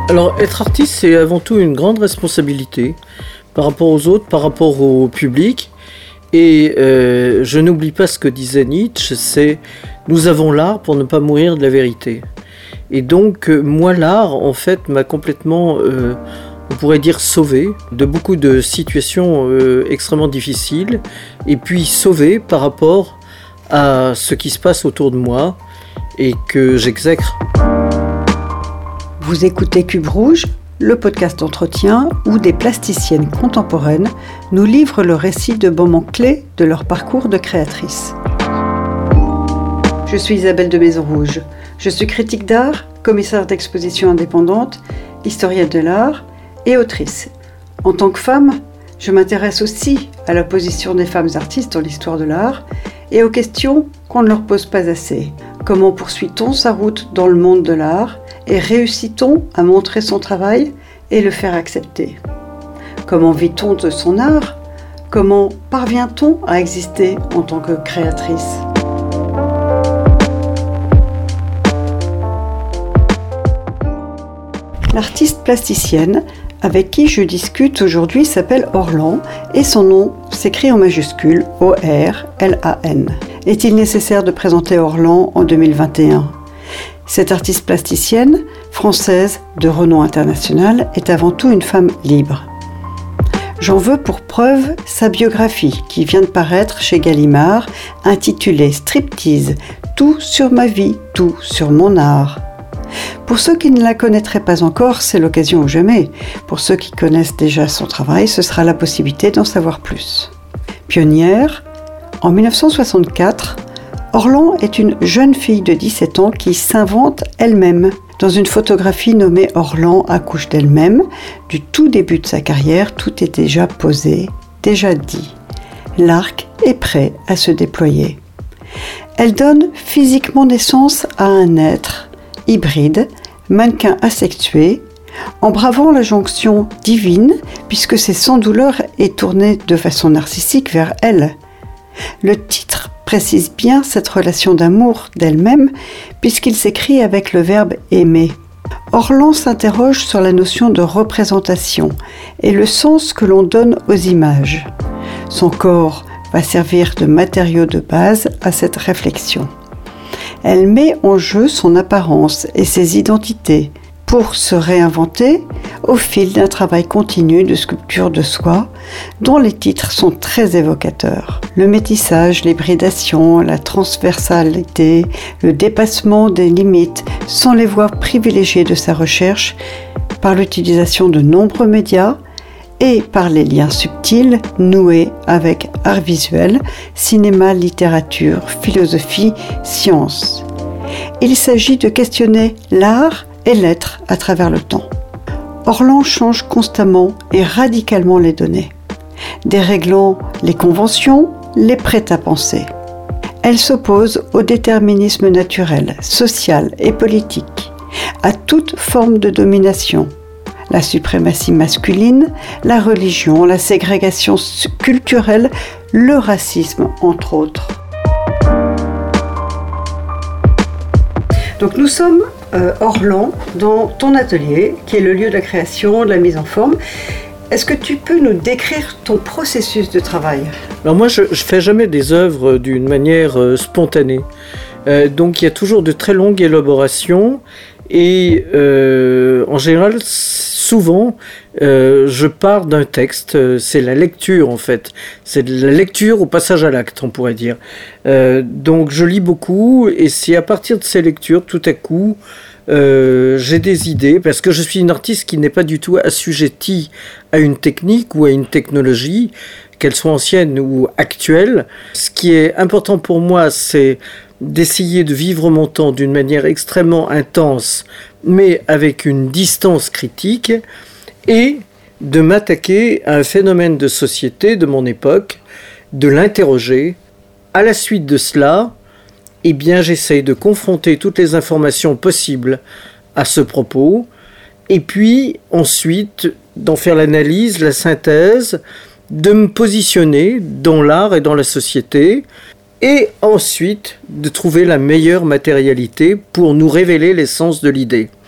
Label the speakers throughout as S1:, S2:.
S1: Alors, être artiste, c'est avant tout une grande responsabilité par rapport aux autres, par rapport au public. Et je n'oublie pas ce que disait Nietzsche, c'est « Nous avons l'art pour ne pas mourir de la vérité ». Et donc, moi, l'art, en fait, m'a complètement, on pourrait dire, sauvé de beaucoup de situations extrêmement difficiles, et puis sauvé par rapport à ce qui se passe autour de moi et que j'exècre.
S2: Vous écoutez Cube Rouge, le podcast d'entretien où des plasticiennes contemporaines nous livrent le récit de moments clés de leur parcours de créatrice. Je suis Isabelle de Maison-Rouge. Je suis critique d'art, commissaire d'exposition indépendante, historienne de l'art et autrice. En tant que femme, je m'intéresse aussi à la position des femmes artistes dans l'histoire de l'art et aux questions qu'on ne leur pose pas assez. Comment poursuit-on sa route dans le monde de l'art et réussit-on à montrer son travail et le faire accepter? Comment vit-on de son art? Comment parvient-on à exister en tant que créatrice? L'artiste plasticienne avec qui je discute aujourd'hui s'appelle Orlan et son nom s'écrit en majuscule O-R-L-A-N. Est-il nécessaire de présenter Orlan en 2021? Cette artiste plasticienne, française de renom international, est avant tout une femme libre. J'en veux pour preuve sa biographie qui vient de paraître chez Gallimard, intitulée Striptease, tout sur ma vie, tout sur mon art. Pour ceux qui ne la connaîtraient pas encore, c'est l'occasion ou jamais. Pour ceux qui connaissent déjà son travail, ce sera la possibilité d'en savoir plus. Pionnière, en 1964, Orlan est une jeune fille de 17 ans qui s'invente elle-même. Dans une photographie nommée Orlan accouche d'elle-même, du tout début de sa carrière, tout est déjà posé, déjà dit. L'arc est prêt à se déployer. Elle donne physiquement naissance à un être hybride, mannequin asexué, en bravant la jonction divine, puisque c'est sans douleur et tourné de façon narcissique vers elle. Le titre précise bien cette relation d'amour d'elle-même, puisqu'il s'écrit avec le verbe « aimer ». Orlan s'interroge sur la notion de représentation et le sens que l'on donne aux images. Son corps va servir de matériau de base à cette réflexion. Elle met en jeu son apparence et ses identités pour se réinventer au fil d'un travail continu de sculpture de soi dont les titres sont très évocateurs. Le métissage, l'hybridation, la transversalité, le dépassement des limites sont les voies privilégiées de sa recherche par l'utilisation de nombreux médias et par les liens subtils noués avec art visuel, cinéma, littérature, philosophie, science. Il s'agit de questionner l'art et l'être à travers le temps. Orlan change constamment et radicalement les données, déréglant les conventions, les prêts-à-penser. Elle s'oppose au déterminisme naturel, social et politique, à toute forme de domination, la suprématie masculine, la religion, la ségrégation culturelle, le racisme, entre autres. Donc nous sommes, Orlan, dans ton atelier, qui est le lieu de la création, de la mise en forme. Est-ce que tu peux nous décrire ton processus de travail?
S1: Alors moi, je fais jamais des œuvres d'une manière spontanée. Donc il y a toujours de très longues élaborations et en général, souvent, je pars d'un texte, c'est la lecture en fait, c'est de la lecture au passage à l'acte, on pourrait dire. Donc je lis beaucoup et c'est à partir de ces lectures, tout à coup, j'ai des idées, parce que je suis une artiste qui n'est pas du tout assujettie à une technique ou à une technologie, qu'elle soit ancienne ou actuelle. Ce qui est important pour moi, c'est d'essayer de vivre mon temps d'une manière extrêmement intense, mais avec une distance critique, et de m'attaquer à un phénomène de société de mon époque, de l'interroger. À la suite de cela, eh bien, j'essaye de confronter toutes les informations possibles à ce propos, et puis ensuite d'en faire l'analyse, la synthèse, de me positionner dans l'art et dans la société, et ensuite de trouver la meilleure matérialité pour nous révéler l'essence de l'idée.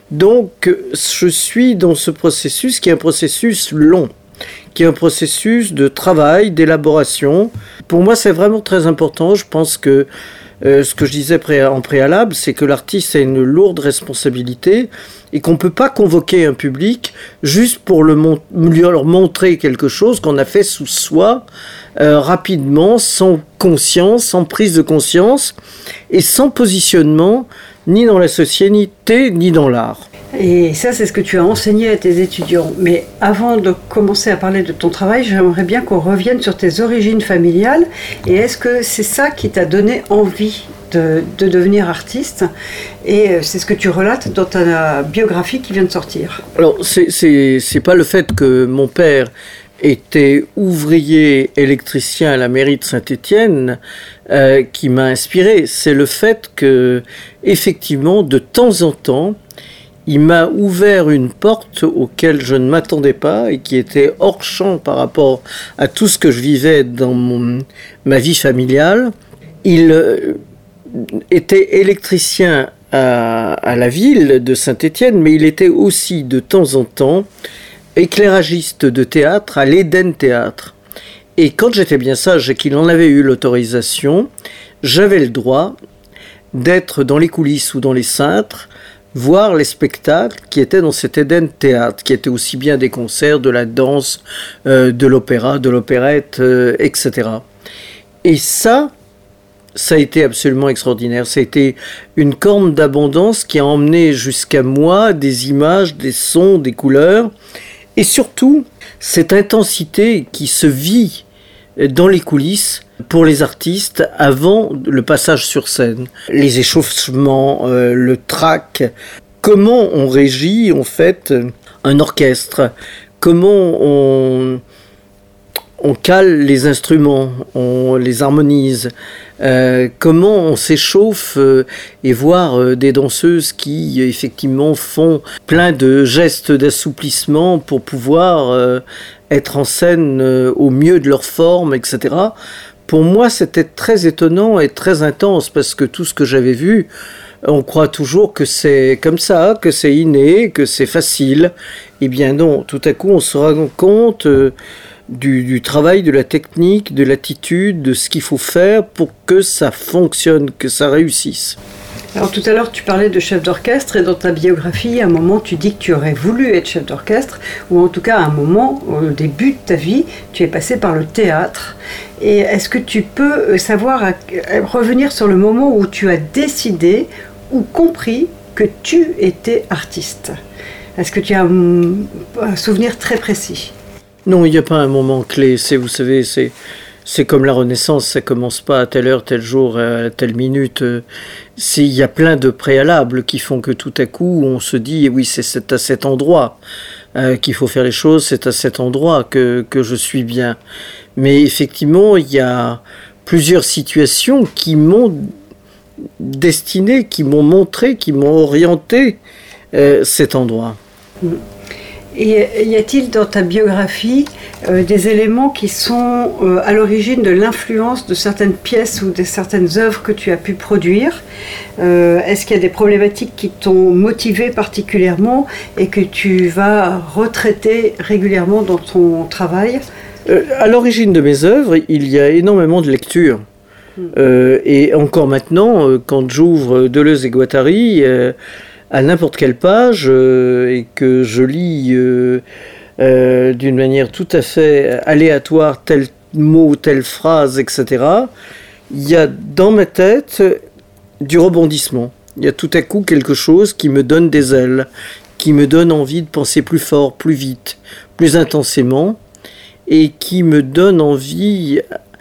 S1: Donc, je suis dans ce processus qui est un processus long, qui est un processus de travail, d'élaboration. Pour moi, c'est vraiment très important. Je pense que ce que je disais en préalable, c'est que l'artiste a une lourde responsabilité et qu'on ne peut pas convoquer un public juste pour leur montrer quelque chose qu'on a fait sous soi rapidement, sans conscience, sans prise de conscience et sans positionnement ni dans la société ni dans l'art.
S2: Et ça, c'est ce que tu as enseigné à tes étudiants. Mais avant de commencer à parler de ton travail, j'aimerais bien qu'on revienne sur tes origines familiales. Et est-ce que c'est ça qui t'a donné envie de devenir artiste? Et c'est ce que tu relates dans ta biographie qui vient de sortir.
S1: Alors, c'est pas le fait que mon père était ouvrier électricien à la mairie de Saint-Étienne qui m'a inspiré. C'est le fait que, effectivement, de temps en temps, il m'a ouvert une porte auquel je ne m'attendais pas et qui était hors champ par rapport à tout ce que je vivais dans ma vie familiale. Il était électricien à la ville de Saint-Étienne, mais il était aussi de temps en temps éclairagiste de théâtre à l'Éden Théâtre. Et quand j'étais bien sage et qu'il en avait eu l'autorisation, j'avais le droit d'être dans les coulisses ou dans les cintres, voir les spectacles qui étaient dans cet Éden Théâtre, qui étaient aussi bien des concerts, de la danse, de l'opéra, de l'opérette, etc. Et ça a été absolument extraordinaire. Ça a été une corne d'abondance qui a emmené jusqu'à moi des images, des sons, des couleurs, et surtout cette intensité qui se vit dans les coulisses pour les artistes avant le passage sur scène. Les échauffements, le track, comment on régit en fait un orchestre, comment on cale les instruments, on les harmonise, comment on s'échauffe et voir des danseuses qui effectivement font plein de gestes d'assouplissement pour pouvoir être en scène au mieux de leur forme, etc. Pour moi, c'était très étonnant et très intense parce que tout ce que j'avais vu, on croit toujours que c'est comme ça, que c'est inné, que c'est facile. Eh bien non, tout à coup, on se rend compte du travail, de la technique, de l'attitude, de ce qu'il faut faire pour que ça fonctionne, que ça réussisse.
S2: Alors tout à l'heure, tu parlais de chef d'orchestre et dans ta biographie, à un moment, tu dis que tu aurais voulu être chef d'orchestre ou en tout cas à un moment, au début de ta vie, tu es passé par le théâtre. Et est-ce que tu peux revenir sur le moment où tu as décidé ou compris que tu étais artiste? Est-ce que tu as un souvenir très précis?
S1: Non, il n'y a pas un moment clé. Vous savez, c'est comme la Renaissance, ça commence pas à telle heure, tel jour, à telle minute. Il y a plein de préalables qui font que tout à coup, on se dit, oui, c'est à cet endroit qu'il faut faire les choses, c'est à cet endroit que je suis bien. Mais effectivement, il y a plusieurs situations qui m'ont destiné, qui m'ont montré, qui m'ont orienté cet endroit.
S2: Et y a-t-il dans ta biographie des éléments qui sont à l'origine de l'influence de certaines pièces ou de certaines œuvres que tu as pu produire? Est-ce qu'il y a des problématiques qui t'ont motivé particulièrement et que tu vas retraiter régulièrement dans ton travail?
S1: À l'origine de mes œuvres, il y a énormément de lectures. Et encore maintenant, quand j'ouvre Deleuze et Guattari, à n'importe quelle page et que je lis d'une manière tout à fait aléatoire tel mot, telle phrase, etc., il y a dans ma tête du rebondissement. Il y a tout à coup quelque chose qui me donne des ailes, qui me donne envie de penser plus fort, plus vite, plus intensément, et qui me donne envie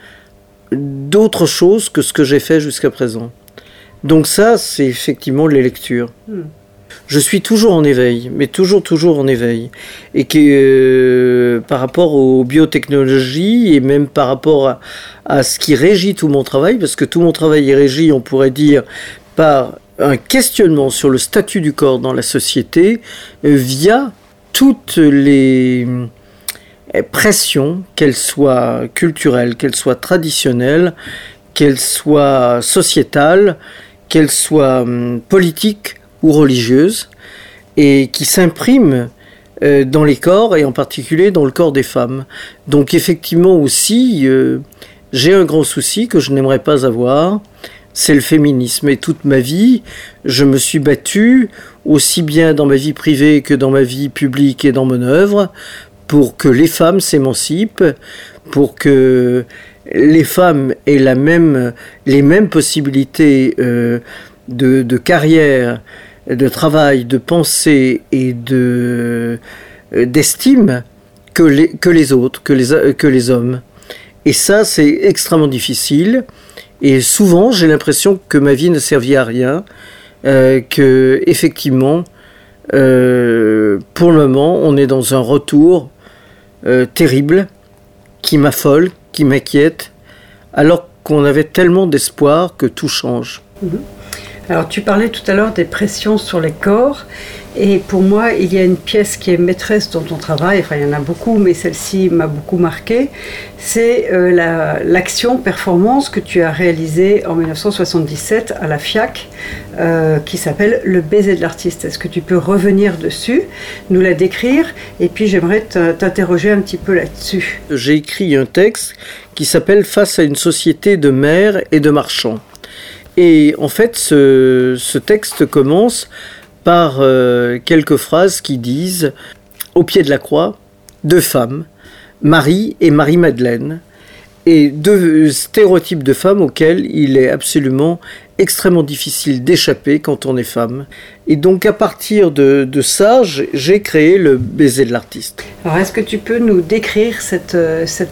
S1: d'autre chose que ce que j'ai fait jusqu'à présent. Donc ça, c'est effectivement les lectures. Je suis toujours en éveil, mais toujours en éveil. Et que par rapport aux biotechnologies et même par rapport à ce qui régit tout mon travail, parce que tout mon travail est régi, on pourrait dire, par un questionnement sur le statut du corps dans la société via toutes les pressions, qu'elles soient culturelles, qu'elles soient traditionnelles, qu'elles soient sociétales, qu'elles soient politiques ou religieuses. et qui s'imprime dans les corps, et en particulier dans le corps des femmes. Donc effectivement aussi, j'ai un grand souci que je n'aimerais pas avoir, c'est le féminisme. Et toute ma vie, je me suis battu, aussi bien dans ma vie privée que dans ma vie publique et dans mon œuvre, pour que les femmes s'émancipent, pour que les femmes aient les mêmes possibilités de carrière, de travail, de pensée et d'estime que les autres, que les hommes. Et ça, c'est extrêmement difficile. Et souvent, j'ai l'impression que ma vie ne servit à rien, que effectivement, pour le moment, on est dans un retour terrible qui m'affole, qui m'inquiète, alors qu'on avait tellement d'espoir que tout change.
S2: Alors tu parlais tout à l'heure des pressions sur les corps, et pour moi il y a une pièce qui est maîtresse dans ton travail, enfin il y en a beaucoup mais celle-ci m'a beaucoup marquée, c'est l'action performance que tu as réalisée en 1977 à la FIAC, qui s'appelle Le baiser de l'artiste. Est-ce que tu peux revenir dessus, nous la décrire, et puis j'aimerais t'interroger un petit peu là-dessus.
S1: J'ai écrit un texte qui s'appelle Face à une société de mères et de marchands. Et en fait, ce texte commence par quelques phrases qui disent « Au pied de la croix, deux femmes, Marie et Marie-Madeleine, et deux stéréotypes de femmes auxquels il est absolument extrêmement difficile d'échapper quand on est femme. » Et donc à partir de ça, j'ai créé le baiser de l'artiste.
S2: Alors est-ce que tu peux nous décrire cette action ?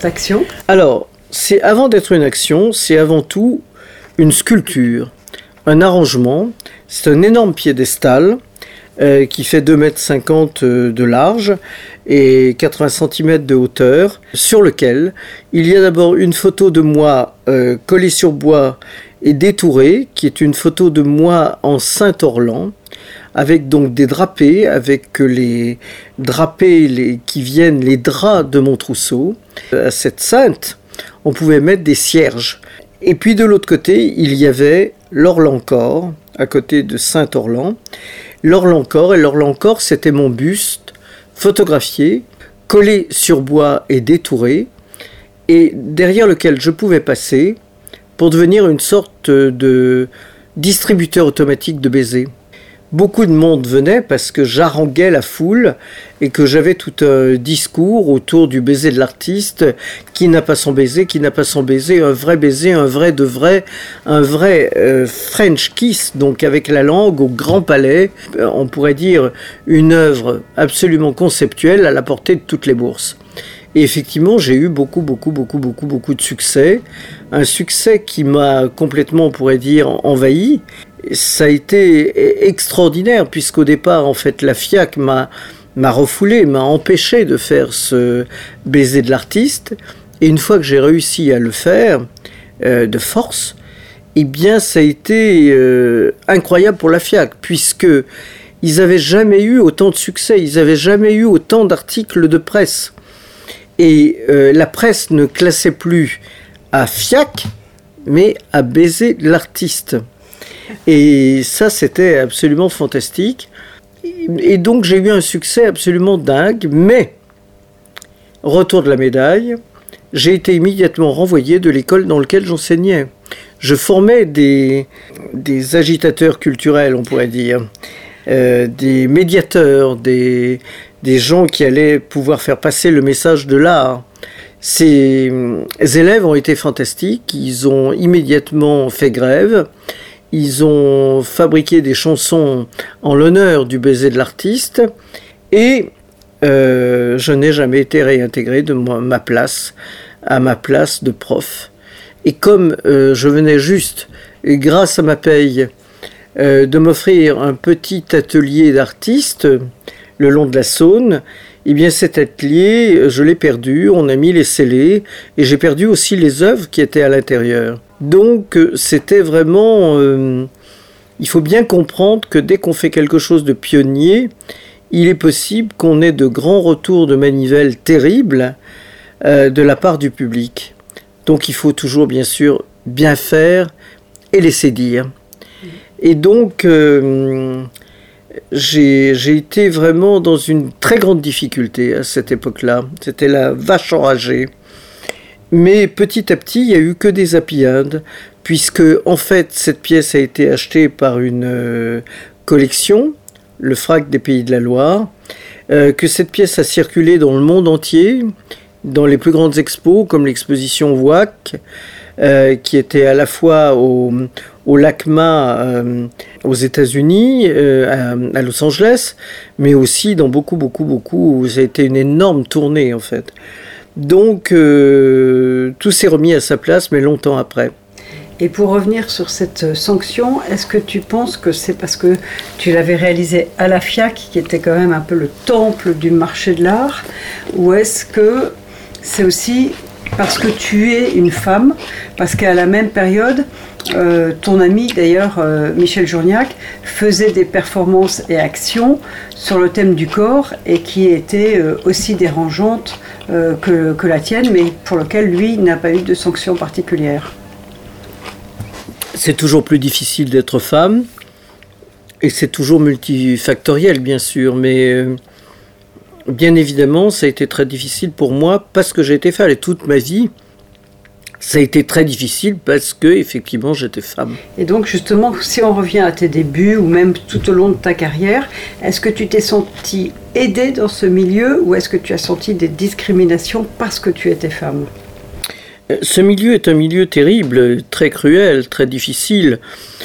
S1: Alors, avant d'être une action, c'est avant tout une sculpture, un arrangement. C'est un énorme piédestal qui fait 2,50 m de large et 80 cm de hauteur, sur lequel il y a d'abord une photo de moi collée sur bois et détourée, qui est une photo de moi en Saint-Orlan, avec donc des drapés, avec les drapés qui viennent, les draps de mon trousseau. À cette sainte, on pouvait mettre des cierges. Et puis de l'autre côté, il y avait l'Orlan-Corps, à côté de Saint-Orlan. L'Orlan-Corps, et l'Orlan-Corps, c'était mon buste, photographié, collé sur bois et détouré, et derrière lequel je pouvais passer pour devenir une sorte de distributeur automatique de baisers. Beaucoup de monde venait parce que j'haranguais la foule et que j'avais tout un discours autour du baiser de l'artiste. Qui n'a pas son baiser, qui n'a pas son baiser, un vrai baiser, un vrai de vrai, un vrai French kiss, donc avec la langue au grand palais. On pourrait dire une œuvre absolument conceptuelle à la portée de toutes les bourses. Et effectivement, j'ai eu beaucoup de succès. Un succès qui m'a complètement, on pourrait dire, envahi. Ça a été extraordinaire, puisqu'au départ, en fait, la FIAC m'a refoulé, m'a empêché de faire ce baiser de l'artiste. Et une fois que j'ai réussi à le faire, de force, eh bien, ça a été incroyable pour la FIAC, puisque ils n'avaient jamais eu autant de succès, ils n'avaient jamais eu autant d'articles de presse. Et la presse ne classait plus à FIAC, mais à baiser de l'artiste. Et ça, c'était absolument fantastique. Et donc, j'ai eu un succès absolument dingue. Mais, retour de la médaille, j'ai été immédiatement renvoyé de l'école dans laquelle j'enseignais. Je formais des agitateurs culturels, on pourrait dire, des médiateurs, des gens qui allaient pouvoir faire passer le message de l'art. Ces élèves ont été fantastiques. Ils ont immédiatement fait grève. Ils ont fabriqué des chansons en l'honneur du baiser de l'artiste, et je n'ai jamais été réintégré de ma place à ma place de prof. Et comme je venais juste, grâce à ma paye, de m'offrir un petit atelier d'artiste le long de la Saône, eh bien cet atelier, je l'ai perdu, on a mis les scellés, et j'ai perdu aussi les œuvres qui étaient à l'intérieur. Donc c'était vraiment... il faut bien comprendre que dès qu'on fait quelque chose de pionnier, il est possible qu'on ait de grands retours de manivelle terribles de la part du public. Donc il faut toujours bien sûr bien faire et laisser dire. Et donc j'ai été vraiment dans une très grande difficulté à cette époque-là. C'était la vache enragée. Mais petit à petit, il n'y a eu que des happy end, puisque en fait, cette pièce a été achetée par une collection, le FRAC des Pays de la Loire, que cette pièce a circulé dans le monde entier, dans les plus grandes expos, comme l'exposition WAC, qui était à la fois au LACMA aux États-Unis, à Los Angeles, mais aussi dans beaucoup, ça a été une énorme tournée en fait. Donc tout s'est remis à sa place, mais longtemps après.
S2: Et pour revenir sur cette sanction, est-ce que tu penses que c'est parce que tu l'avais réalisée à la FIAC, qui était quand même un peu le temple du marché de l'art, ou est-ce que c'est aussi parce que tu es une femme, parce qu'à la même période, ton ami d'ailleurs, Michel Journiac, faisait des performances et actions sur le thème du corps et qui étaient aussi dérangeantes que la tienne, mais pour lequel lui n'a pas eu de sanction particulière.
S1: C'est toujours plus difficile d'être femme, et c'est toujours multifactoriel bien sûr, mais bien évidemment ça a été très difficile pour moi parce que j'ai été femme, et toute ma vie ça a été très difficile parce que effectivement j'étais femme.
S2: Et donc justement, si on revient à tes débuts ou même tout au long de ta carrière, est-ce que tu t'es sentie aidée dans ce milieu ou est-ce que tu as senti des discriminations parce que tu étais femme ?
S1: Ce milieu est un milieu terrible, très cruel, très difficile.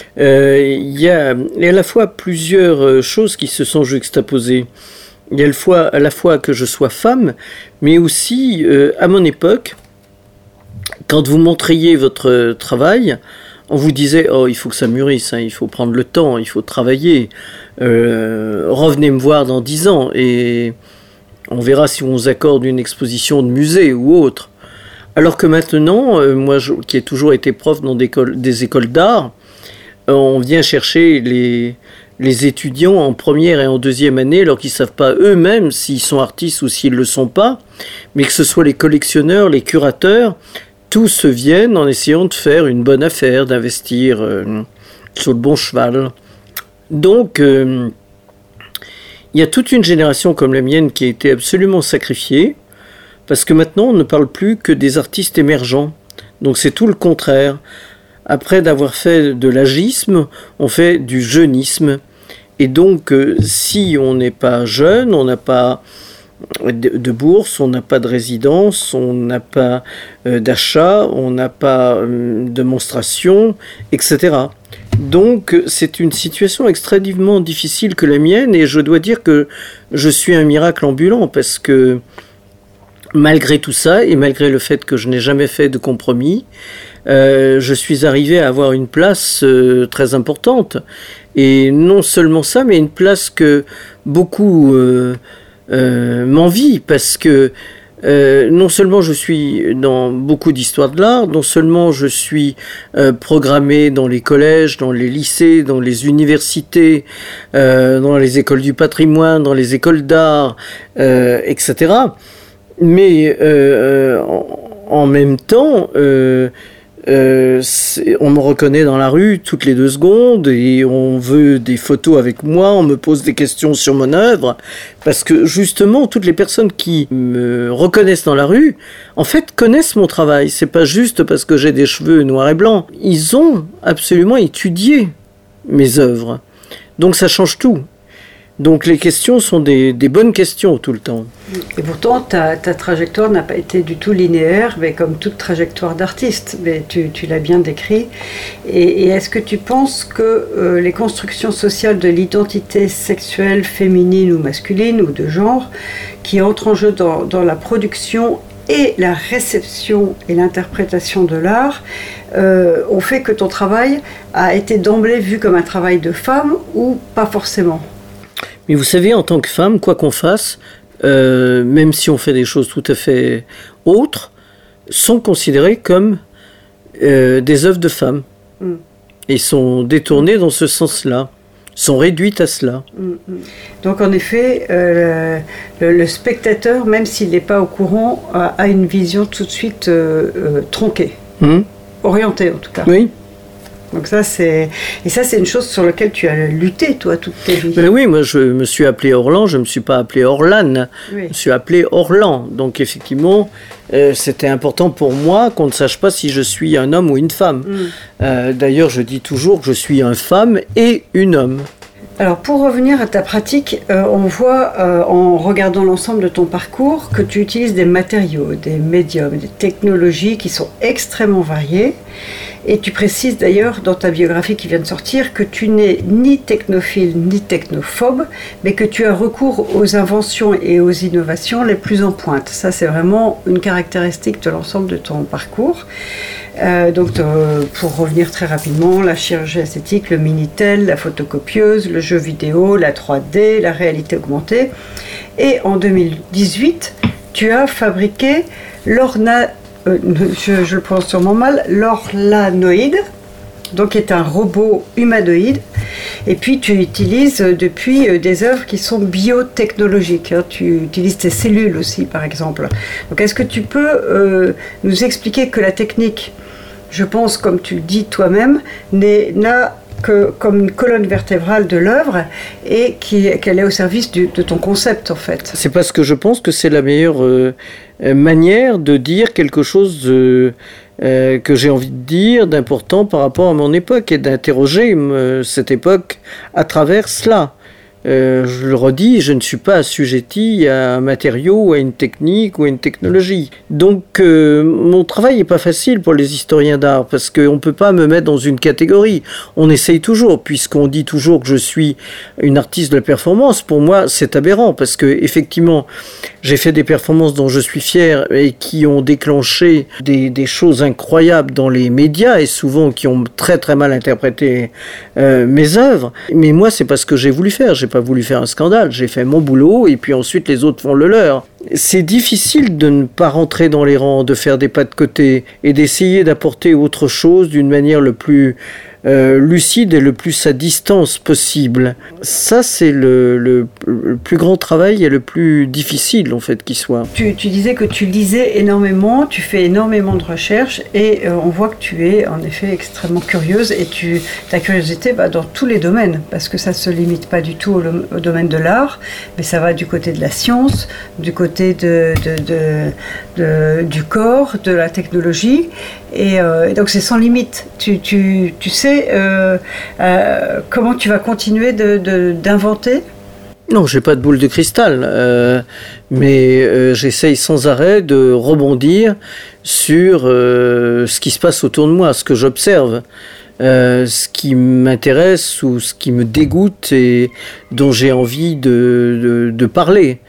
S1: Il y a à la fois plusieurs choses qui se sont juxtaposées. Il y a à la fois que je sois femme, mais aussi à mon époque, quand vous montriez votre travail, on vous disait « Oh, il faut que ça mûrisse, hein, il faut prendre le temps, il faut travailler. Revenez me voir dans 10 ans et on verra si on vous accorde une exposition de musée ou autre. » Alors que maintenant, moi qui ai toujours été prof dans des écoles d'art, on vient chercher les étudiants en première et en deuxième année alors qu'ils ne savent pas eux-mêmes s'ils sont artistes ou s'ils ne le sont pas, mais que ce soit les collectionneurs, les curateurs, tous viennent en essayant de faire une bonne affaire, d'investir sur le bon cheval. Donc, il y a toute une génération comme la mienne qui a été absolument sacrifiée, parce que maintenant, on ne parle plus que des artistes émergents. Donc c'est tout le contraire. Après d'avoir fait de l'agisme, on fait du jeunisme. Et donc, si on n'est pas jeune, on n'a pas de bourse, on n'a pas de résidence, on n'a pas d'achat, on n'a pas de monstration, etc. Donc c'est une situation extrêmement difficile que la mienne, et je dois dire que je suis un miracle ambulant, parce que malgré tout ça, et malgré le fait que je n'ai jamais fait de compromis, je suis arrivé à avoir une place très importante. Et non seulement ça, mais une place que beaucoup m'envient, parce que non seulement je suis dans beaucoup d'histoires de l'art, non seulement je suis programmé dans les collèges, dans les lycées, dans les universités, dans les écoles du patrimoine, dans les écoles d'art, etc., mais en même temps, on me reconnaît dans la rue toutes les 2 secondes et on veut des photos avec moi, on me pose des questions sur mon œuvre, parce que justement toutes les personnes qui me reconnaissent dans la rue, en fait, connaissent mon travail. C'est pas juste parce que j'ai des cheveux noirs et blancs. Ils ont absolument étudié mes œuvres. Donc ça change tout. Donc les questions sont des bonnes questions tout le temps.
S2: Et pourtant, ta trajectoire n'a pas été du tout linéaire, mais comme toute trajectoire d'artiste, mais tu l'as bien décrit. Et est-ce que tu penses que les constructions sociales de l'identité sexuelle féminine ou masculine ou de genre, qui entrent en jeu dans la production et la réception et l'interprétation de l'art, ont fait que ton travail a été d'emblée vu comme un travail de femme ou pas forcément ?
S1: Mais vous savez, en tant que femme, quoi qu'on fasse, même si on fait des choses tout à fait autres, sont considérées comme des œuvres de femmes. Et sont détournées dans ce sens-là, sont réduites à cela.
S2: Donc en effet, le spectateur, même s'il n'est pas au courant, a une vision tout de suite tronquée, orientée en tout cas.
S1: Oui.
S2: Donc ça, c'est une chose sur laquelle tu as lutté, toi, toute ta vie.
S1: Ben oui, moi, je me suis appelé Orlan, je ne me suis pas appelé Orlan,
S2: Oui.
S1: je me suis appelé Orlan. Donc, effectivement, c'était important pour moi qu'on ne sache pas si je suis un homme ou une femme. D'ailleurs, je dis toujours que je suis une femme et un homme.
S2: Alors, pour revenir à ta pratique, on voit, en regardant l'ensemble de ton parcours, que tu utilises des matériaux, des médiums, des technologies qui sont extrêmement variées. Et tu précises d'ailleurs dans ta biographie qui vient de sortir que tu n'es ni technophile ni technophobe, mais que tu as recours aux inventions et aux innovations les plus en pointe. Ça, c'est vraiment une caractéristique de l'ensemble de ton parcours. Pour revenir très rapidement, la chirurgie esthétique, le Minitel, la photocopieuse, le jeu vidéo, la 3D, la réalité augmentée. Et en 2018, tu as fabriqué je le prononce sûrement mal, l'Orlanoïde, donc qui est un robot humanoïde. Et puis tu utilises depuis des œuvres qui sont biotechnologiques. Tu utilises tes cellules aussi, par exemple. Donc est-ce que tu peux nous expliquer que la technique, je pense, comme tu le dis toi-même, n'a que comme une colonne vertébrale de l'œuvre et qu'elle est au service de ton concept, en fait.
S1: C'est parce que je pense que c'est la meilleure manière de dire quelque chose que j'ai envie de dire, d'important par rapport à mon époque et d'interroger cette époque à travers cela. Je le redis, je ne suis pas assujetti à un matériau, ou à une technique ou à une technologie. Donc mon travail n'est pas facile pour les historiens d'art parce qu'on ne peut pas me mettre dans une catégorie. On essaye toujours, puisqu'on dit toujours que je suis une artiste de la performance. Pour moi, c'est aberrant parce que effectivement, j'ai fait des performances dont je suis fier et qui ont déclenché des choses incroyables dans les médias et souvent qui ont très très mal interprété mes œuvres. Mais moi, c'est pas ce que j'ai voulu faire. J'ai pas voulu faire un scandale. J'ai fait mon boulot et puis ensuite les autres font le leur. C'est difficile de ne pas rentrer dans les rangs, de faire des pas de côté et d'essayer d'apporter autre chose d'une manière le plus lucide et le plus à distance possible. Ça, c'est le plus grand travail et le plus difficile, en fait, qui soit.
S2: Tu disais que tu lisais énormément, tu fais énormément de recherches et on voit que tu es en effet extrêmement curieuse et ta curiosité va dans tous les domaines parce que ça ne se limite pas du tout au domaine de l'art, mais ça va du côté de la science, du côté du corps, de la technologie et donc c'est sans limite. Tu sais comment tu vas continuer d'inventer ?
S1: Non, j'ai pas de boule de cristal, mais j'essaye sans arrêt de rebondir sur ce qui se passe autour de moi, ce que j'observe, ce qui m'intéresse ou ce qui me dégoûte et dont j'ai envie de parler.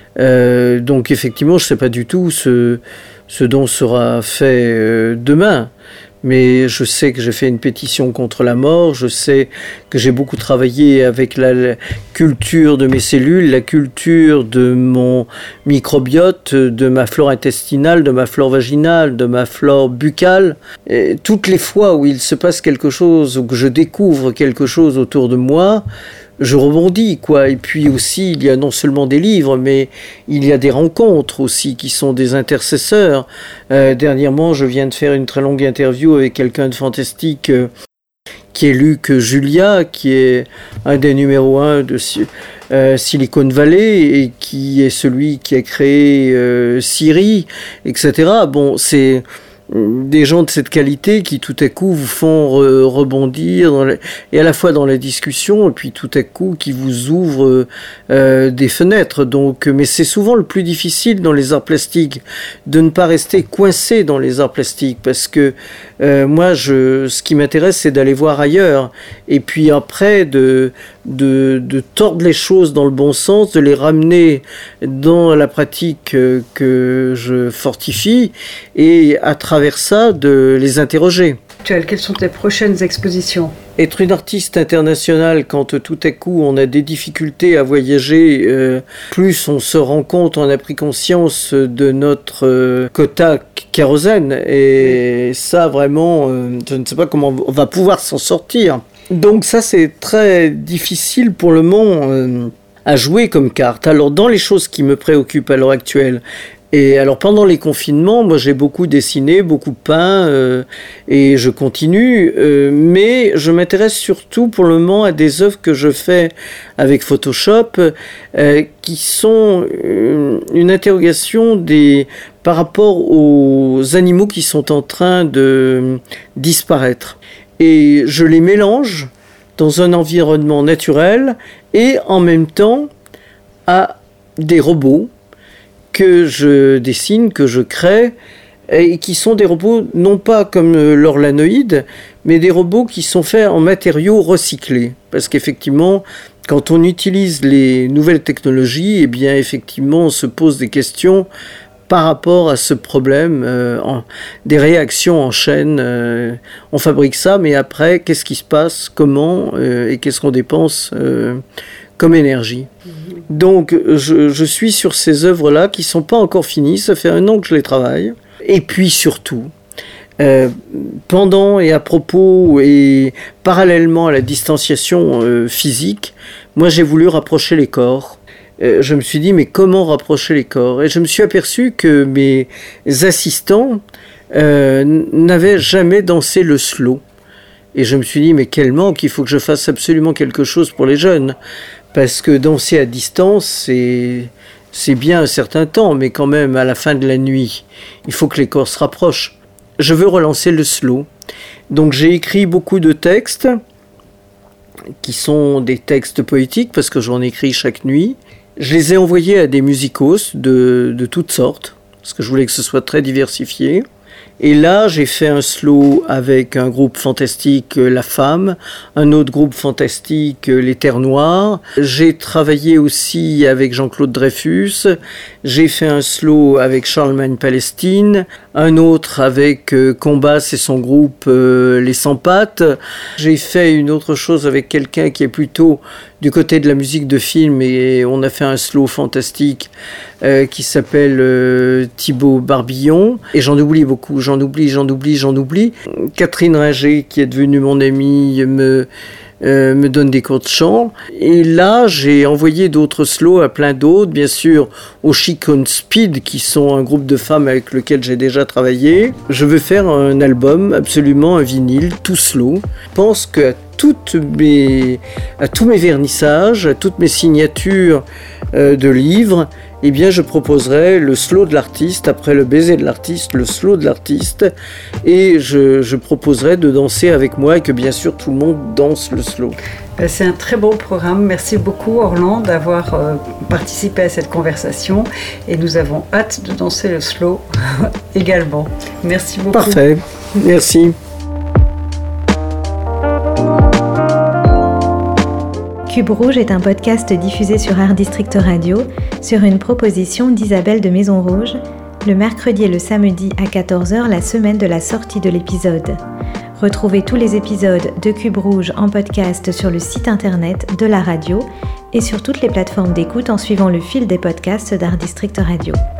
S1: Donc effectivement, je sais pas du tout ce dont sera fait demain. Mais je sais que j'ai fait une pétition contre la mort, je sais que j'ai beaucoup travaillé avec la culture de mes cellules, la culture de mon microbiote, de ma flore intestinale, de ma flore vaginale, de ma flore buccale. Et toutes les fois où il se passe quelque chose, ou que je découvre quelque chose autour de moi, je rebondis, quoi. Et puis aussi, il y a non seulement des livres, mais il y a des rencontres aussi qui sont des intercesseurs. Dernièrement, je viens de faire une très longue interview avec quelqu'un de fantastique qui est Luc Julia, qui est un des numéros 1 de Silicon Valley et qui est celui qui a créé Siri, etc. Bon, c'est des gens de cette qualité qui tout à coup vous font rebondir et à la fois dans la discussion et puis tout à coup qui vous ouvrent des fenêtres. Donc, mais c'est souvent le plus difficile dans les arts plastiques de ne pas rester coincé dans les arts plastiques parce que moi ce qui m'intéresse c'est d'aller voir ailleurs et puis après de tordre les choses dans le bon sens, de les ramener dans la pratique que je fortifie et à travers ça de les interroger.
S2: Quelles sont tes prochaines expositions ?
S1: Être une artiste internationale quand tout à coup on a des difficultés à voyager, plus on se rend compte, on a pris conscience de notre quota kérosène et ça vraiment, je ne sais pas comment on va pouvoir s'en sortir. Donc ça c'est très difficile pour le moment à jouer comme carte. Alors dans les choses qui me préoccupent à l'heure actuelle, Et alors pendant les confinements, moi j'ai beaucoup dessiné, beaucoup peint, et je continue, mais je m'intéresse surtout pour le moment à des œuvres que je fais avec Photoshop, qui sont une interrogation par rapport aux animaux qui sont en train de disparaître. Et je les mélange dans un environnement naturel et en même temps à des robots que je dessine, que je crée, et qui sont des robots non pas comme l'Orlanoïde, mais des robots qui sont faits en matériaux recyclés. Parce qu'effectivement, quand on utilise les nouvelles technologies, eh bien effectivement, on se pose des questions par rapport à ce problème des réactions en chaîne. On fabrique ça, mais après, qu'est-ce qui se passe, comment, et qu'est-ce qu'on dépense comme énergie. Donc, je suis sur ces œuvres-là qui ne sont pas encore finies. Ça fait 1 an que je les travaille. Et puis, surtout, pendant et à propos et parallèlement à la distanciation physique, moi, j'ai voulu rapprocher les corps. Je me suis dit, mais comment rapprocher les corps ? Et je me suis aperçu que mes assistants n'avaient jamais dansé le slow. Et je me suis dit, mais quel manque, il faut que je fasse absolument quelque chose pour les jeunes. Parce que danser à distance, c'est bien un certain temps, mais quand même, à la fin de la nuit, il faut que les corps se rapprochent. Je veux relancer le slow. Donc j'ai écrit beaucoup de textes, qui sont des textes poétiques, parce que j'en écris chaque nuit. Je les ai envoyés à des musicos de toutes sortes, parce que je voulais que ce soit très diversifié. Et là, j'ai fait un slow avec un groupe fantastique, La Femme, un autre groupe fantastique, Les Terres Noires. J'ai travaillé aussi avec Jean-Claude Dreyfus. J'ai fait un slow avec Charlemagne Palestine, un autre avec Combas et son groupe Les Sans Pattes. J'ai fait une autre chose avec quelqu'un qui est plutôt du côté de la musique de film, et on a fait un slow fantastique qui s'appelle Thibaut Barbillon. Et j'en oublie beaucoup, j'en oublie. Catherine Ringer, qui est devenue mon amie, me donne des cours de chant. Et là, j'ai envoyé d'autres slows à plein d'autres, bien sûr, au Chic on Speed, qui sont un groupe de femmes avec lequel j'ai déjà travaillé. Je veux faire un album, absolument un vinyle, tout slow. Je pense qu'à tous mes vernissages, à toutes mes signatures de livres, eh bien, je proposerai le slow de l'artiste, après le baiser de l'artiste, le slow de l'artiste, et je proposerai de danser avec moi et que bien sûr tout le monde danse le slow.
S2: C'est un très beau programme. Merci beaucoup Orlan d'avoir participé à cette conversation, et nous avons hâte de danser le slow également. Merci beaucoup.
S1: Parfait, merci.
S3: Cube Rouge est un podcast diffusé sur Art District Radio sur une proposition d'Isabelle de Maison Rouge, le mercredi et le samedi à 14h, la semaine de la sortie de l'épisode. Retrouvez tous les épisodes de Cube Rouge en podcast sur le site internet de la radio et sur toutes les plateformes d'écoute en suivant le fil des podcasts d'Art District Radio.